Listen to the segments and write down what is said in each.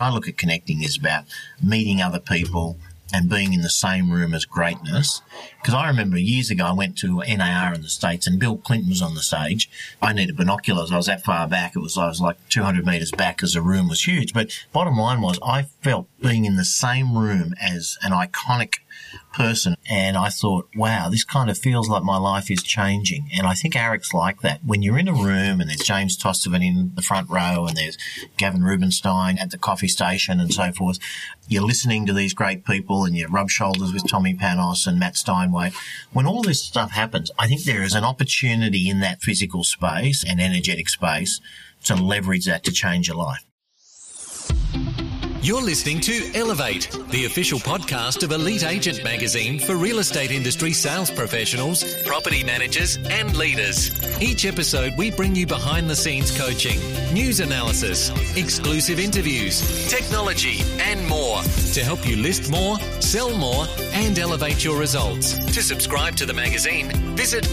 I look at connecting as about meeting other people and being in the same room as greatness. Because I remember years ago I went to NAR in the States and Bill Clinton was on the stage. I needed binoculars. I was that far back. I was like 200 metres back because the room was huge. But bottom line was I felt being in the same room as an iconic person, and I thought, wow, this kind of feels like my life is changing. And I think ARIC's like that. When you're in a room and there's James Tostovan in the front row and there's Gavin Rubinstein at the coffee station and so forth, you're listening to these great people and you rub shoulders with Tommy Panos and Matt Steinway. When all this stuff happens, I think there is an opportunity in that physical space and energetic space to leverage that to change your life. You're listening to Elevate, the official podcast of Elite Agent Magazine for real estate industry sales professionals, property managers and leaders. Each episode we bring you behind the scenes coaching, news analysis, exclusive interviews, technology and more to help you list more, sell more and elevate your results. To subscribe to the magazine, visit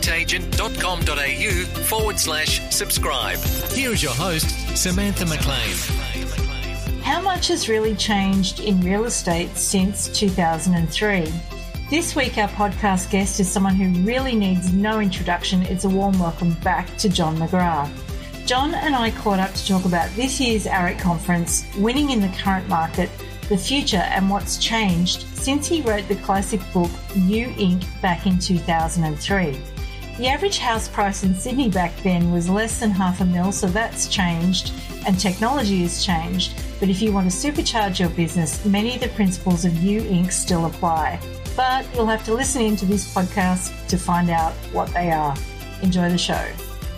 eliteagent.com.au/subscribe. Here is your host, Samantha McLean. How much has really changed in real estate since 2003? This week, our podcast guest is someone who really needs no introduction. It's a warm welcome back to John McGrath. John and I caught up to talk about this year's ARIC conference, winning in the current market, the future, and what's changed since he wrote the classic book, You Inc. back in 2003. The average house price in Sydney back then was less than $500,000, so that's changed, and technology has changed. But if you want to supercharge your business, many of the principles of You Inc. still apply. But you'll have to listen into this podcast to find out what they are. Enjoy the show.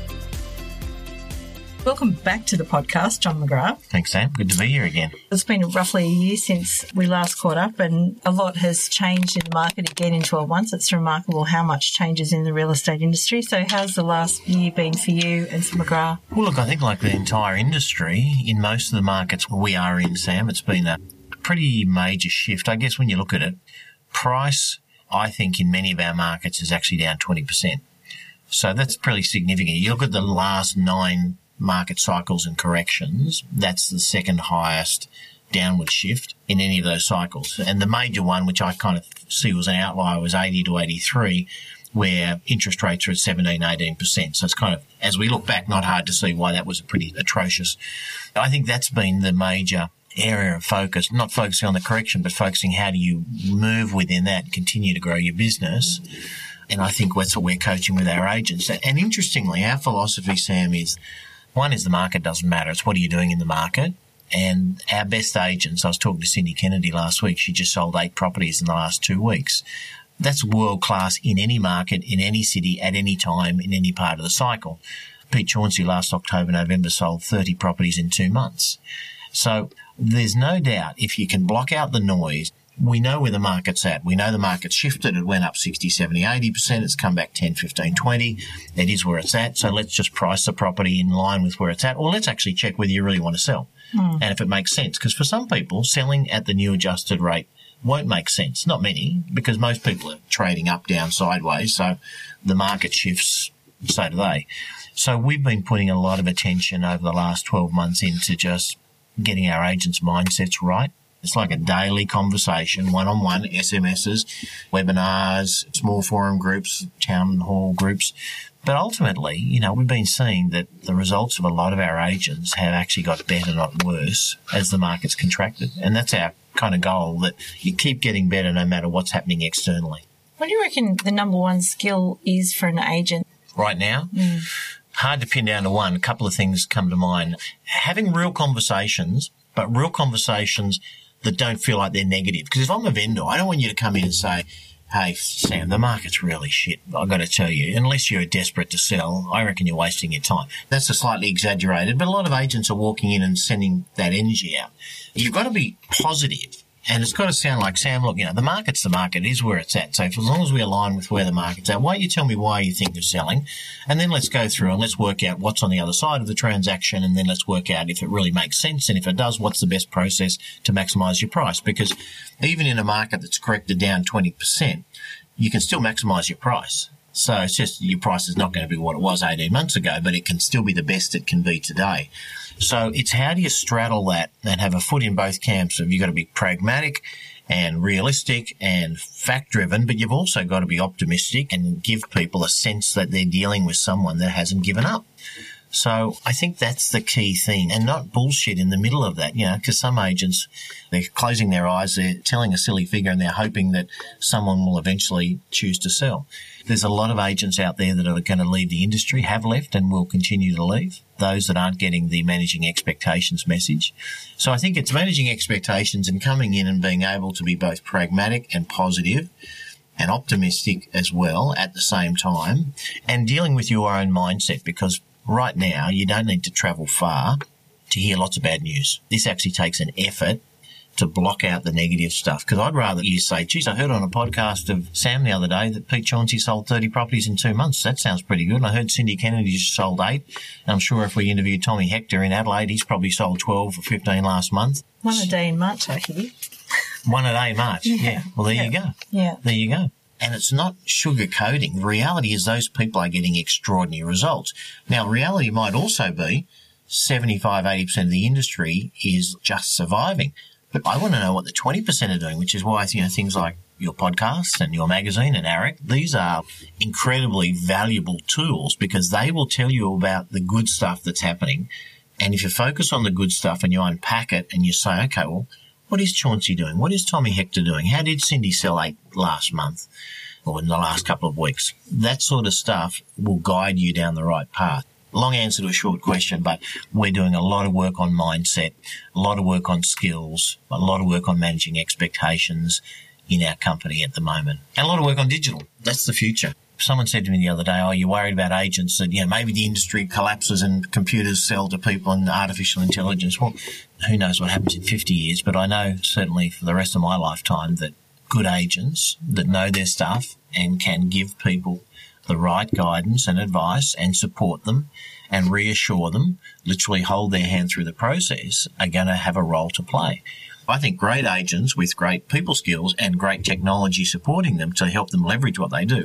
Welcome back to the podcast, John McGrath. Thanks, Sam. Good to be here again. It's been roughly a year since we last caught up, and a lot has changed in the market again in 12 months. It's remarkable how much changes in the real estate industry. So how's the last year been for you and for McGrath? Well, look, I think like the entire industry, in most of the markets we are in, Sam, it's been a pretty major shift. I guess when you look at it, price, I think in many of our markets is actually down 20%. So that's pretty significant. You look at the last 9 market cycles and corrections, that's the second highest downward shift in any of those cycles. And the major one, which I kind of see was an outlier, was 80 to 83, where interest rates are at 17, 18%. So it's kind of, as we look back, not hard to see why that was pretty atrocious. I think that's been the major area of focus, not focusing on the correction, but focusing how do you move within that and continue to grow your business. And I think that's what we're coaching with our agents. And interestingly, our philosophy, Sam, is one is the market doesn't matter. It's what are you doing in the market? And our best agents, I was talking to Cindy Kennedy last week. She just sold 8 properties in the last 2 weeks. That's world class in any market, in any city, at any time, in any part of the cycle. Pete Chauncey last October, November sold 30 properties in 2 months. So there's no doubt if you can block out the noise, we know where the market's at. We know the market's shifted. It went up 60, 70, 80%. It's come back 10, 15, 20. It is where it's at. So let's just price the property in line with where it's at. Or let's actually check whether you really want to sell and if it makes sense. Because for some people, selling at the new adjusted rate won't make sense. Not many, because most people are trading up, down, sideways. So the market shifts, so do they. So we've been putting a lot of attention over the last 12 months into just getting our agents' mindsets right. It's like a daily conversation, one-on-one, SMSs, webinars, small forum groups, town hall groups. But ultimately, you know, we've been seeing that the results of a lot of our agents have actually got better, not worse, as the market's contracted. And that's our kind of goal, that you keep getting better no matter what's happening externally. What do you reckon the number one skill is for an agent? Right now? Hard to pin down to one. A couple of things come to mind. Having real conversations, but real conversations that don't feel like they're negative. Because if I'm a vendor, I don't want you to come in and say, hey, Sam, the market's really shit. I've got to tell you, unless you're desperate to sell, I reckon you're wasting your time. That's a slightly exaggerated, but a lot of agents are walking in and sending that energy out. You've got to be positive. And it's got to sound like, Sam, look, you know, the market's the market. It is where it's at. So as long as we align with where the market's at, why don't you tell me why you think you're selling? And then let's go through and let's work out what's on the other side of the transaction. And then let's work out if it really makes sense. And if it does, what's the best process to maximize your price? Because even in a market that's corrected down 20%, you can still maximize your price. So it's just your price is not going to be what it was 18 months ago, but it can still be the best it can be today. So it's how do you straddle that and have a foot in both camps of you've got to be pragmatic and realistic and fact-driven, but you've also got to be optimistic and give people a sense that they're dealing with someone that hasn't given up. So I think that's the key thing, and not bullshit in the middle of that, because some agents, they're closing their eyes, they're telling a silly figure and they're hoping that someone will eventually choose to sell. There's a lot of agents out there that are going to leave the industry, have left and will continue to leave, those that aren't getting the managing expectations message. So I think it's managing expectations and coming in and being able to be both pragmatic and positive and optimistic as well at the same time, and dealing with your own mindset, because right now, you don't need to travel far to hear lots of bad news. This actually takes an effort to block out the negative stuff, because I'd rather you say, geez, I heard on a podcast of Sam the other day that Pete Chauncey sold 30 properties in 2 months. That sounds pretty good. And I heard Cindy Kennedy just sold 8. And I'm sure if we interviewed Tommy Hector in Adelaide, he's probably sold 12 or 15 last month. One a day in March, I hear. One a day in March, yeah. Well, there you go. Yeah. There you go. And it's not sugarcoating. The reality is those people are getting extraordinary results. Now, reality might also be 75, 80% of the industry is just surviving. But I want to know what the 20% are doing, which is why, things like your podcast and your magazine and AREC, these are incredibly valuable tools because they will tell you about the good stuff that's happening. And if you focus on the good stuff and you unpack it and you say, okay, well, what is Chauncey doing? What is Tommy Hector doing? How did Cindy sell 8 last month or in the last couple of weeks? That sort of stuff will guide you down the right path. Long answer to a short question, but we're doing a lot of work on mindset, a lot of work on skills, a lot of work on managing expectations in our company at the moment, and a lot of work on digital. That's the future. Someone said to me the other day, oh, you're worried about agents that, maybe the industry collapses and computers sell to people and artificial intelligence. Well, who knows what happens in 50 years, but I know certainly for the rest of my lifetime that good agents that know their stuff and can give people the right guidance and advice and support them and reassure them, literally hold their hand through the process, are going to have a role to play. I think great agents with great people skills and great technology supporting them to help them leverage what they do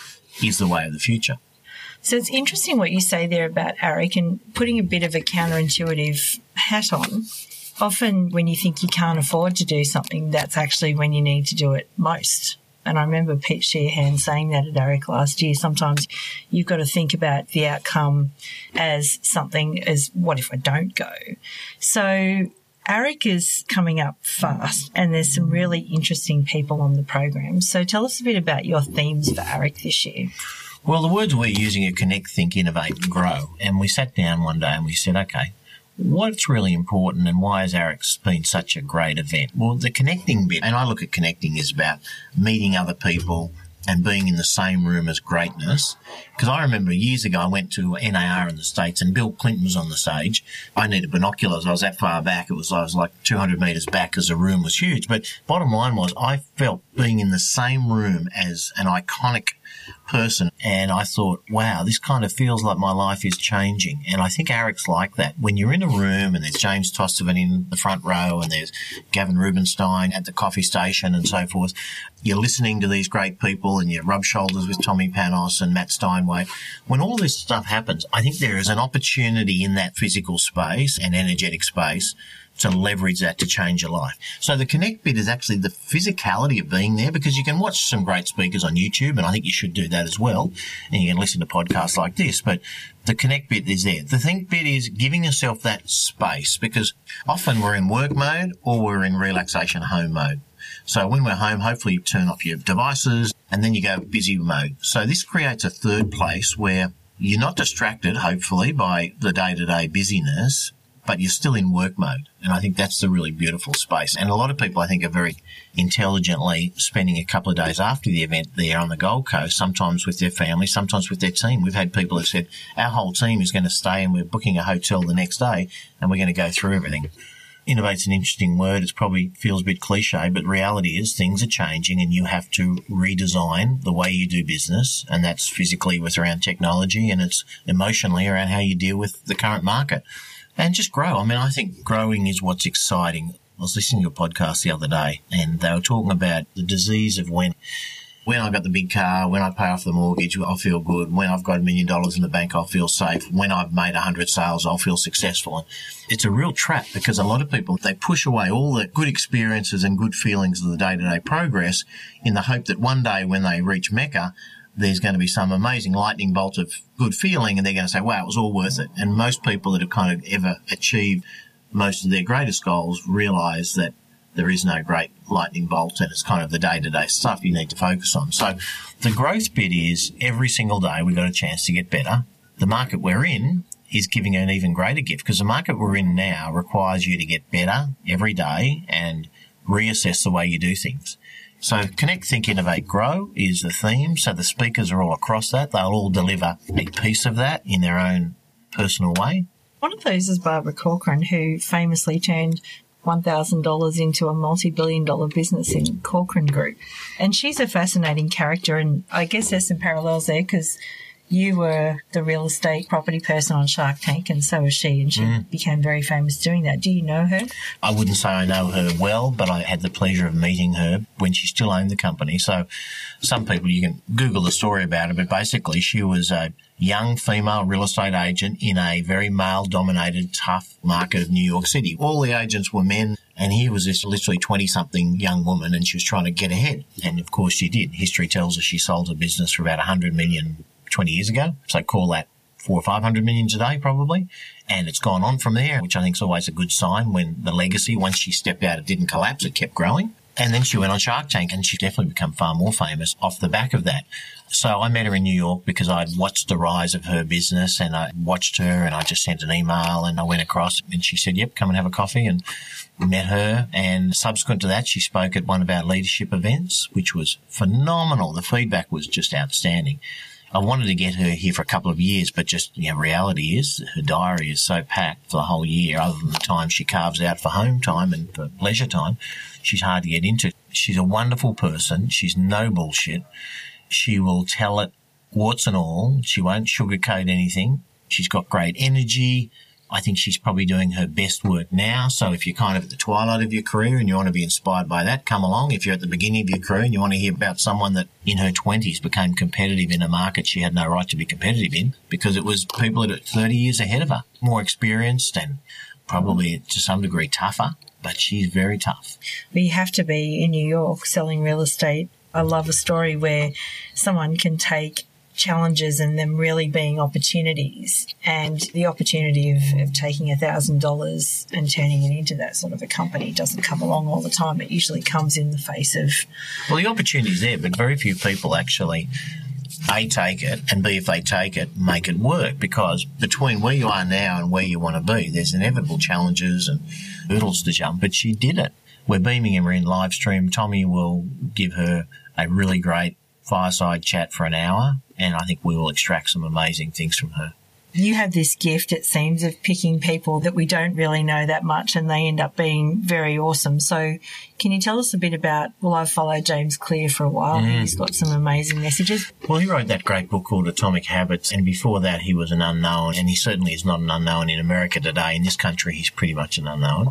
is the way of the future. So it's interesting what you say there about AREC and putting a bit of a counterintuitive hat on. Often when you think you can't afford to do something, that's actually when you need to do it most. And I remember Pete Sheehan saying that at AREC last year. Sometimes you've got to think about the outcome as something as, what if I don't go? So AREC is coming up fast and there's some really interesting people on the program. So tell us a bit about your themes for AREC this year. Well, the words we're using are connect, think, innovate and grow. And we sat down one day and we said, okay, what's really important and why has AREC been such a great event? Well, the connecting bit, and I look at connecting is about meeting other people and being in the same room as greatness. Because I remember years ago I went to NAR in the States and Bill Clinton was on the stage. I needed binoculars. I was that far back. I was like 200 metres back because the room was huge. But bottom line was I felt being in the same room as an iconic person, and I thought, wow, this kind of feels like my life is changing. And I think AREC's like that. When you're in a room and there's James Tostovan in the front row and there's Gavin Rubinstein at the coffee station and so forth, you're listening to these great people and you rub shoulders with Tommy Panos and Matt Steinway. When all this stuff happens, I think there is an opportunity in that physical space and energetic space to leverage that to change your life. So the connect bit is actually the physicality of being there, because you can watch some great speakers on YouTube, and I think you should do that as well, and you can listen to podcasts like this, but the connect bit is there. The think bit is giving yourself that space, because often we're in work mode or we're in relaxation home mode. So when we're home, hopefully you turn off your devices and then you go busy mode. So this creates a third place where you're not distracted, hopefully, by the day-to-day busyness, but you're still in work mode. And I think that's the really beautiful space. And a lot of people, I think, are very intelligently spending a couple of days after the event there on the Gold Coast, sometimes with their family, sometimes with their team. We've had people who said, our whole team is going to stay and we're booking a hotel the next day and we're going to go through everything. Innovate's an interesting word. It probably feels a bit cliche, but reality is things are changing and you have to redesign the way you do business. And that's physically with around technology, and it's emotionally around how you deal with the current market. And just grow. I mean, I think growing is what's exciting. I was listening to a podcast the other day and they were talking about the disease of when When I got the big car, when I pay off the mortgage, I'll feel good. When I've got $1 million in the bank, I'll feel safe. When I've made 100 sales, I'll feel successful. And it's a real trap because a lot of people, they push away all the good experiences and good feelings of the day-to-day progress in the hope that one day when they reach Mecca, there's going to be some amazing lightning bolt of good feeling and they're going to say, wow, it was all worth it. And most people that have kind of ever achieved most of their greatest goals realize that there is no great lightning bolt and it's kind of the day-to-day stuff you need to focus on. So the growth bit is every single day we've got a chance to get better. The market we're in is giving an even greater gift because the market we're in now requires you to get better every day and reassess the way you do things. So Connect, Think, Innovate, Grow is the theme. So the speakers are all across that. They'll all deliver a piece of that in their own personal way. One of those is Barbara Corcoran, who famously turned $1,000 into a multi-billion-dollar business in Corcoran Group. And she's a fascinating character, and I guess there's some parallels there because you were the real estate property person on Shark Tank, and so was she, and she became very famous doing that. Do you know her? I wouldn't say I know her well, but I had the pleasure of meeting her when she still owned the company. So some people, you can Google the story about her, but basically she was a young female real estate agent in a very male-dominated, tough market of New York City. All the agents were men, and here was this literally 20-something young woman, and she was trying to get ahead. And, of course, she did. History tells us she sold her business for about $100 million 20 years ago. So call that 400 or 500 million today, probably. And it's gone on from there, which I think is always a good sign when the legacy, once she stepped out, it didn't collapse, it kept growing. And then she went on Shark Tank, and she definitely become far more famous off the back of that. So I met her in New York because I'd watched the rise of her business, and I watched her, and I just sent an email, and I went across, and she said, yep, come and have a coffee, and met her. And subsequent to that, she spoke at one of our leadership events, which was phenomenal. The feedback was just outstanding. I wanted to get her here for a couple of years, but just, reality is her diary is so packed for the whole year, other than the time she carves out for home time and for leisure time. She's hard to get into. She's a wonderful person. She's no bullshit. She will tell it warts and all. She won't sugarcoat anything. She's got great energy. I think she's probably doing her best work now. So if you're kind of at the twilight of your career and you want to be inspired by that, come along. If you're at the beginning of your career and you want to hear about someone that in her 20s became competitive in a market she had no right to be competitive in because it was people that are 30 years ahead of her, more experienced and probably to some degree tougher, but she's very tough. We have to be in New York selling real estate. I love a story where someone can take challenges and them really being opportunities, and the opportunity of taking $1,000 and turning it into that sort of a company doesn't come along all the time. It usually comes in the face of... Well, the opportunity's there, but very few people actually, A, take it, and B, if they take it, make it work, because between where you are now and where you want to be, there's inevitable challenges and hurdles to jump, but she did it. We're beaming her in live stream. Tommy will give her a really great fireside chat for an hour, and I think we will extract some amazing things from her. You have this gift, it seems, of picking people that we don't really know that much and they end up being very awesome. So can you tell us a bit about, well, I've followed James Clear for a while. He's got some amazing messages. Well, he wrote that great book called Atomic Habits, and before that he was an unknown, and he certainly is not an unknown in America today. In this country, he's pretty much an unknown.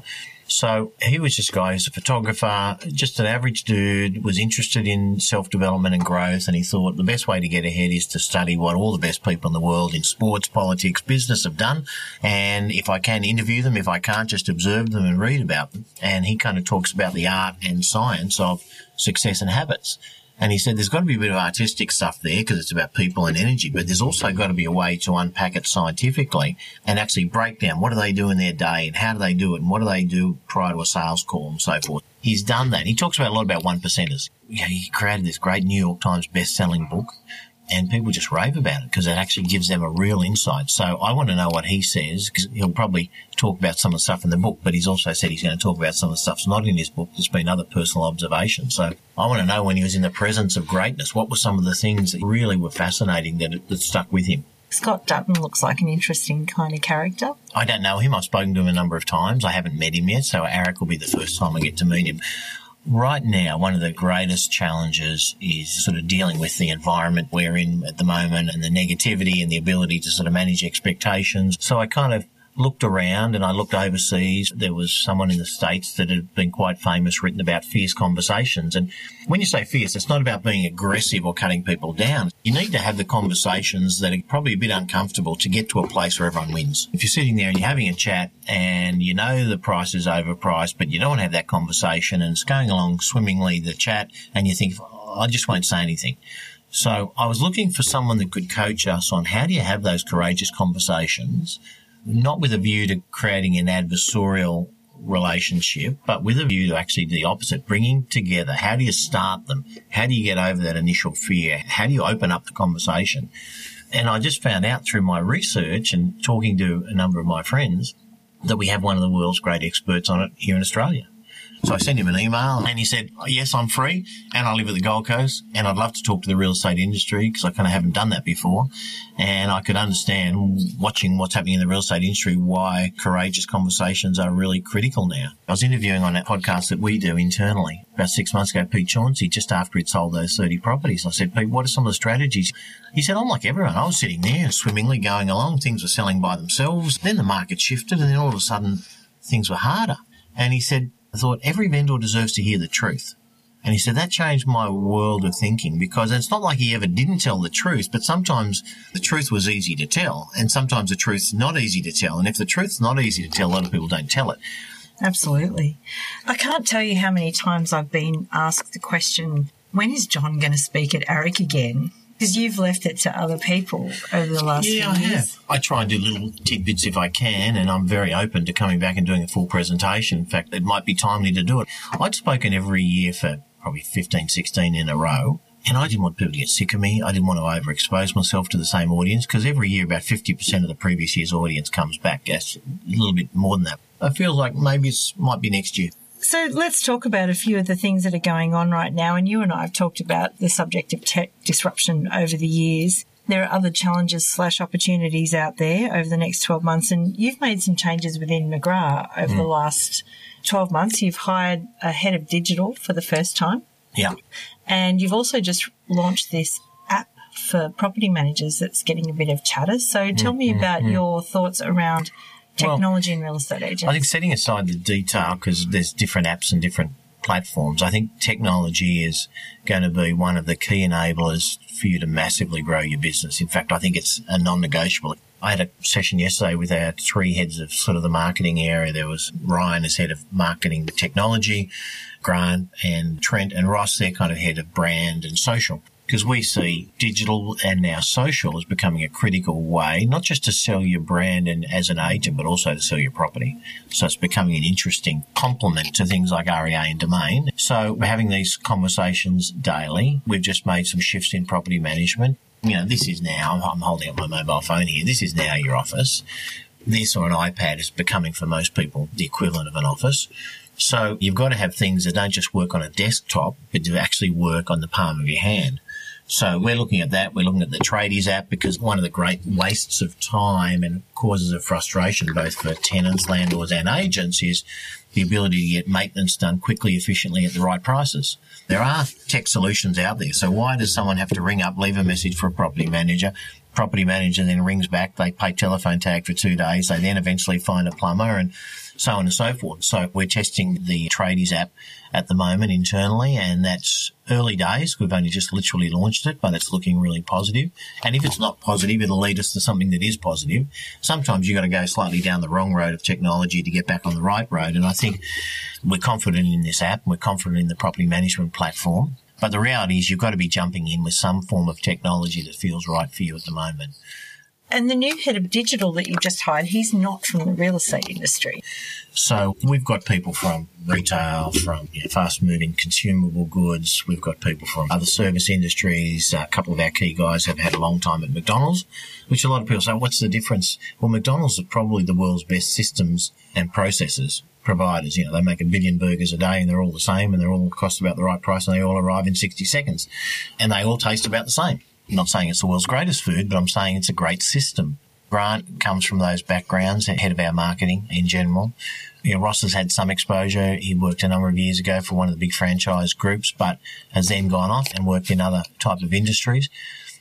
So he was just a guy who's a photographer, just an average dude, was interested in self-development and growth, and he thought the best way to get ahead is to study what all the best people in the world in sports, politics, business have done, and if I can, interview them. If I can't, just observe them and read about them. And he kind of talks about the art and science of success and habits. And he said there's got to be a bit of artistic stuff there because it's about people and energy, but there's also got to be a way to unpack it scientifically and actually break down what do they do in their day and how do they do it and what do they do prior to a sales call and so forth. He's done that. He talks about a lot about one percenters. He created this great New York Times best-selling book, and people just rave about it because it actually gives them a real insight. So I want to know what he says, because he'll probably talk about some of the stuff in the book, but he's also said he's going to talk about some of the stuff that's not in his book. There's been other personal observations. So I want to know, when he was in the presence of greatness, what were some of the things that really were fascinating that stuck with him? Scott Dutton looks like an interesting kind of character. I don't know him. I've spoken to him a number of times. I haven't met him yet, so Eric will be the first time I get to meet him. Right now, one of the greatest challenges is sort of dealing with the environment we're in at the moment and the negativity and the ability to sort of manage expectations. So I kind of looked around and I looked overseas. There was someone in the States that had been quite famous, written about fierce conversations. And when you say fierce, it's not about being aggressive or cutting people down. You need to have the conversations that are probably a bit uncomfortable to get to a place where everyone wins. If you're sitting there and you're having a chat and you know the price is overpriced, but you don't want to have that conversation and it's going along swimmingly, the chat, and you think, I just won't say anything. So I was looking for someone that could coach us on how do you have those courageous conversations, not with a view to creating an adversarial relationship, but with a view to actually the opposite, bringing together. How do you start them? How do you get over that initial fear? How do you open up the conversation? And I just found out through my research and talking to a number of my friends that we have one of the world's great experts on it here in Australia. So I sent him an email and he said, yes, I'm free and I live at the Gold Coast and I'd love to talk to the real estate industry because I kind of haven't done that before. And I could understand, watching what's happening in the real estate industry, why courageous conversations are really critical now. I was interviewing on that podcast that we do internally about 6 months ago, Pete Chauncey, just after he'd sold those 30 properties. I said, Pete, what are some of the strategies? He said, I'm like everyone. I was sitting there swimmingly going along. Things were selling by themselves. Then the market shifted and then all of a sudden things were harder. And he said, I thought every vendor deserves to hear the truth. And he said that changed my world of thinking because it's not like he ever didn't tell the truth, but sometimes the truth was easy to tell and sometimes the truth's not easy to tell. And if the truth's not easy to tell, a lot of people don't tell it. Absolutely. I can't tell you how many times I've been asked the question, when is John going to speak at AREC again? Because you've left it to other people over the last few years. Yeah, I have. I try and do little tidbits if I can, and I'm very open to coming back and doing a full presentation. In fact, it might be timely to do it. I'd spoken every year for probably 15, 16 in a row, and I didn't want people to get sick of me. I didn't want to overexpose myself to the same audience because every year about 50% of the previous year's audience comes back. That's a little bit more than that. I feel like maybe it might be next year. So let's talk about a few of the things that are going on right now. And you and I have talked about the subject of tech disruption over the years. There are other challenges / opportunities out there over the next 12 months. And you've made some changes within McGrath over the last 12 months. You've hired a head of digital for the first time. Yeah. And you've also just launched this app for property managers that's getting a bit of chatter. So tell me about your thoughts around technology and real estate agents. I think setting aside the detail, because there's different apps and different platforms, I think technology is going to be one of the key enablers for you to massively grow your business. In fact, I think it's a non-negotiable. I had a session yesterday with our 3 heads of sort of the marketing area. There was Ryan as head of marketing technology, Grant and Trent and Ross, they're kind of head of brand and social. Because we see digital and now social as becoming a critical way, not just to sell your brand and as an agent, but also to sell your property. So it's becoming an interesting complement to things like REA and Domain. So we're having these conversations daily. We've just made some shifts in property management. You know, this is now, I'm holding up my mobile phone here, this is now your office. This or an iPad is becoming for most people the equivalent of an office. So you've got to have things that don't just work on a desktop, but do actually work on the palm of your hand. So we're looking at that. We're looking at the Tradies app because one of the great wastes of time and causes of frustration both for tenants, landlords and agents is the ability to get maintenance done quickly, efficiently at the right prices. There are tech solutions out there. So why does someone have to ring up, leave a message for a property manager? Property manager then rings back. They pay telephone tag for 2 days. They then eventually find a plumber and so on and so forth. So we're testing the Tradies app at the moment internally, and that's early days. We've only just literally launched it, but it's looking really positive. And if it's not positive, it'll lead us to something that is positive. Sometimes you've got to go slightly down the wrong road of technology to get back on the right road. And I think we're confident in this app. We're confident in the property management platform. But the reality is you've got to be jumping in with some form of technology that feels right for you at the moment. And the new head of digital that you've just hired, he's not from the real estate industry. So we've got people from retail, from fast-moving consumable goods. We've got people from other service industries. A couple of our key guys have had a long time at McDonald's, which a lot of people say, what's the difference? Well, McDonald's are probably the world's best systems and processes providers. You know, they make 1 billion burgers a day and they're all the same and they're all cost about the right price and they all arrive in 60 seconds. And they all taste about the same. I'm not saying it's the world's greatest food, but I'm saying it's a great system. Grant comes from those backgrounds, head of our marketing in general. You know, Ross has had some exposure. He worked a number of years ago for one of the big franchise groups, but has then gone off and worked in other types of industries.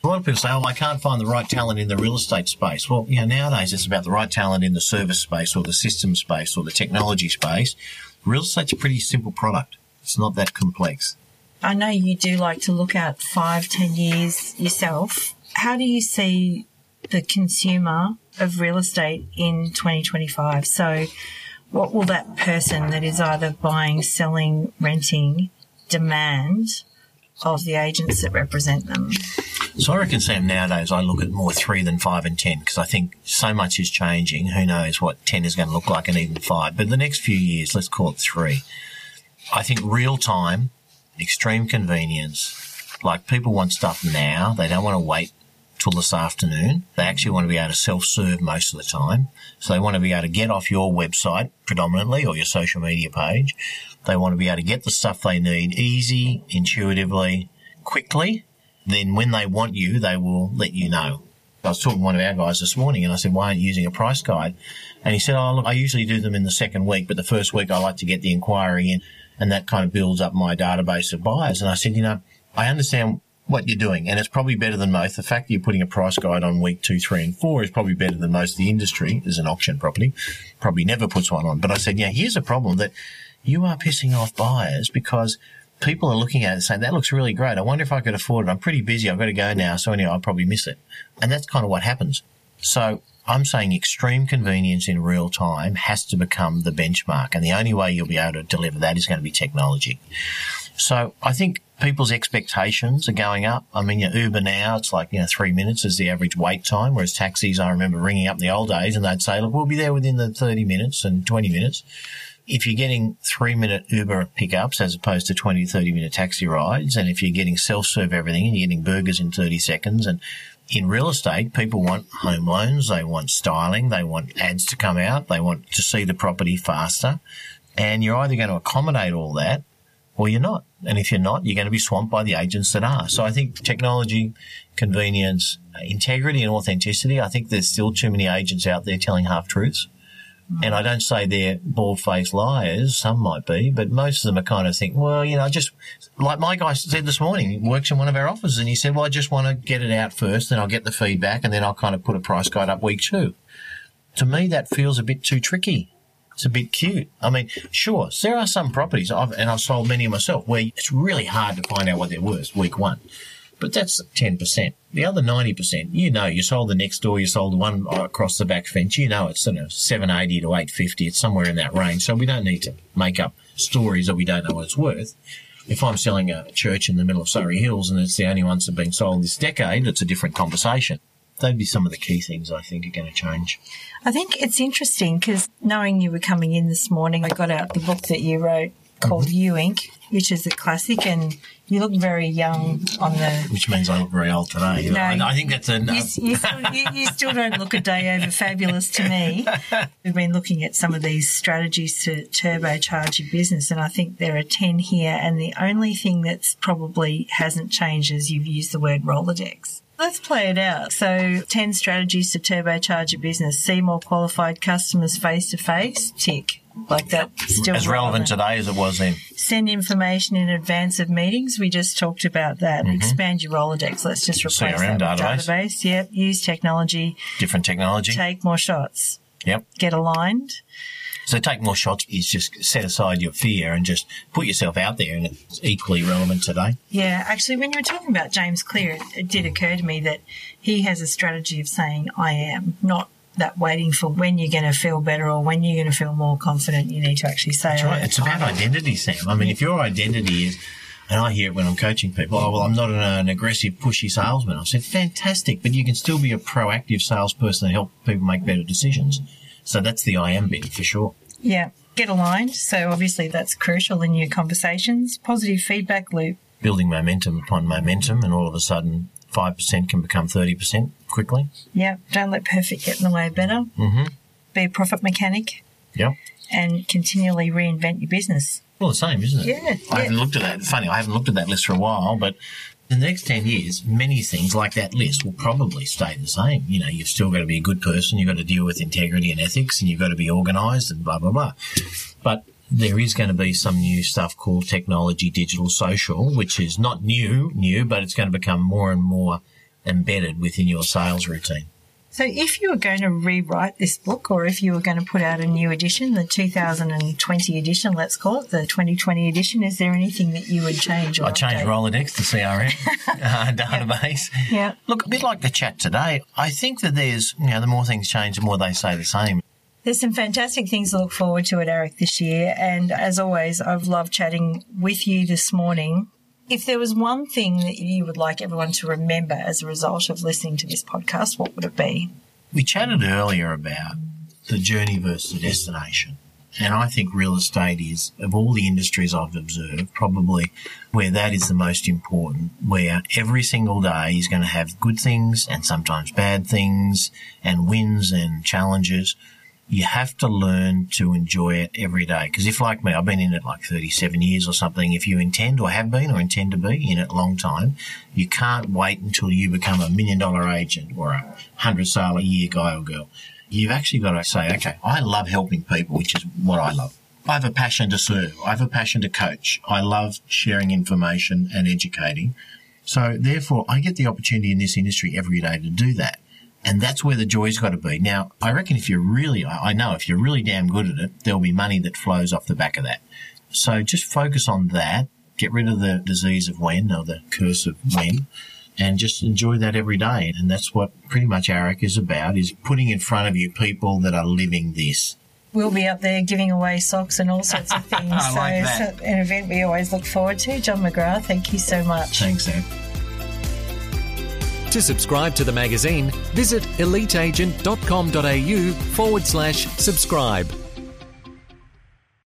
A lot of people say, I can't find the right talent in the real estate space. Well, nowadays it's about the right talent in the service space or the system space or the technology space. Real estate's a pretty simple product. It's not that complex. I know you do like to look at 5-10 years yourself. How do you see the consumer of real estate in 2025? So what will that person that is either buying, selling, renting demand of the agents that represent them? So I reckon, Sam, nowadays I look at more 3 than 5 and 10 because I think so much is changing. Who knows what 10 is going to look like and even 5. But the next few years, let's call it 3. I think real time, extreme convenience, like people want stuff now. They don't want to wait till this afternoon. They actually want to be able to self-serve most of the time. So they want to be able to get off your website predominantly or your social media page. They want to be able to get the stuff they need easy, intuitively, quickly. Then when they want you, they will let you know. I was talking to one of our guys this morning and I said, why aren't you using a price guide? And he said, look, I usually do them in the second week, but the first week I like to get the inquiry in and that kind of builds up my database of buyers. And I said, I understand what you're doing and it's probably better than most. The fact that you're putting a price guide on week 2, 3 and 4 is probably better than most of the industry as an auction property. Probably never puts one on. But I said, here's a problem that you are pissing off buyers because people are looking at it and saying, that looks really great. I wonder if I could afford it. I'm pretty busy. I've got to go now. So anyway, I'll probably miss it. And that's kind of what happens. So I'm saying extreme convenience in real time has to become the benchmark. And the only way you'll be able to deliver that is going to be technology. So I think people's expectations are going up. I mean, Uber now, it's like, 3 minutes is the average wait time, whereas taxis, I remember ringing up in the old days and they'd say, look, we'll be there within the 30 minutes and 20 minutes. If you're getting 3-minute Uber pickups as opposed to 20 to 30-minute taxi rides, and if you're getting self-serve everything and you're getting burgers in 30 seconds, and in real estate, people want home loans, they want styling, they want ads to come out, they want to see the property faster, and you're either going to accommodate all that or you're not. And if you're not, you're going to be swamped by the agents that are. So I think technology, convenience, integrity and authenticity, I think there's still too many agents out there telling half-truths. And I don't say they're bald-faced liars. Some might be, but most of them are kind of think, well, just like my guy said this morning, he works in one of our offices and he said, well, I just want to get it out first, then I'll get the feedback and then I'll kind of put a price guide up week 2. To me, that feels a bit too tricky. It's a bit cute. I mean, sure, there are some properties, and I've sold many myself, where it's really hard to find out what they're worth week 1. But that's 10%. The other 90%, you sold the next door, you sold the one across the back fence, it's 780 to 850. It's somewhere in that range. So we don't need to make up stories that we don't know what it's worth. If I'm selling a church in the middle of Surrey Hills and it's the only ones that have been sold this decade, it's a different conversation. They'd be some of the key things I think are going to change. I think it's interesting because knowing you were coming in this morning, I got out the book that you wrote called You Inc., which is a classic, and you look very young on the... Which means I look very old today. No, I think that's a... You still don't look a day over fabulous to me. We've been looking at some of these strategies to turbocharge your business, and I think there are 10 here, and the only thing that's probably hasn't changed is you've used the word Rolodex. Let's play it out. So 10 strategies to turbocharge your business. See more qualified customers face-to-face. Tick. Like that still as relevant today as it was then. Send information in advance of meetings. We just talked about that. Mm-hmm. Expand your Rolodex. Let's just replace CRM that with database. Yep. Use technology. Different technology. Take more shots. Yep. Get aligned. So take more shots is just set aside your fear and just put yourself out there, and it's equally relevant today. Yeah, actually, when you were talking about James Clear, it did occur to me that he has a strategy of saying, I am, not that waiting for when you're going to feel better or when you're going to feel more confident. You need to actually say That's right. It's about identity, Sam. I mean, if your identity is, and I hear it when I'm coaching people, I'm not an aggressive, pushy salesman. I said, fantastic, but you can still be a proactive salesperson and help people make better decisions. So that's the I am bit for sure. Yeah. Get aligned. So obviously that's crucial in your conversations. Positive feedback loop. Building momentum upon momentum, and all of a sudden 5% can become 30% quickly. Yeah. Don't let perfect get in the way of better. Mm-hmm. Be a profit mechanic. Yep. And continually reinvent your business. Well, the same, isn't it? Yeah. I haven't looked at that. Funny, I haven't looked at that list for a while, but in the next 10 years, many things like that list will probably stay the same. You've still got to be a good person. You've got to deal with integrity and ethics, and you've got to be organised and blah, blah, blah. But there is going to be some new stuff called technology, digital, social, which is not new, but it's going to become more and more embedded within your sales routine. So if you were going to rewrite this book, or if you were going to put out a new edition, the 2020 edition, let's call it, the 2020 edition, is there anything that you would change? I'd change Rolodex to CRM database. Yeah. Look, a bit like the chat today, I think that there's, the more things change, the more they say the same. There's some fantastic things to look forward to at AREC this year. And as always, I've loved chatting with you this morning. If there was one thing that you would like everyone to remember as a result of listening to this podcast, what would it be? We chatted earlier about the journey versus the destination. And I think real estate is, of all the industries I've observed, probably where that is the most important, where every single day is going to have good things and sometimes bad things and wins and challenges. You have to learn to enjoy it every day. Because if, like me, I've been in it like 37 years or something, if you intend or have been or intend to be in it a long time, you can't wait until you become $1 million agent or a 100 sale a year guy or girl. You've actually got to say, okay, I love helping people, which is what I love. I have a passion to serve. I have a passion to coach. I love sharing information and educating. So therefore, I get the opportunity in this industry every day to do that. And that's where the joy's got to be. Now, I reckon if you're really damn good at it, there'll be money that flows off the back of that. So just focus on that. Get rid of the disease of when, or the curse of when, and just enjoy that every day. And that's what pretty much AREC is about, is putting in front of you people that are living this. We'll be up there giving away socks and all sorts of things. I like that. So an event we always look forward to. John McGrath, thank you so much. Thanks, Sam. To subscribe to the magazine, visit eliteagent.com.au/subscribe.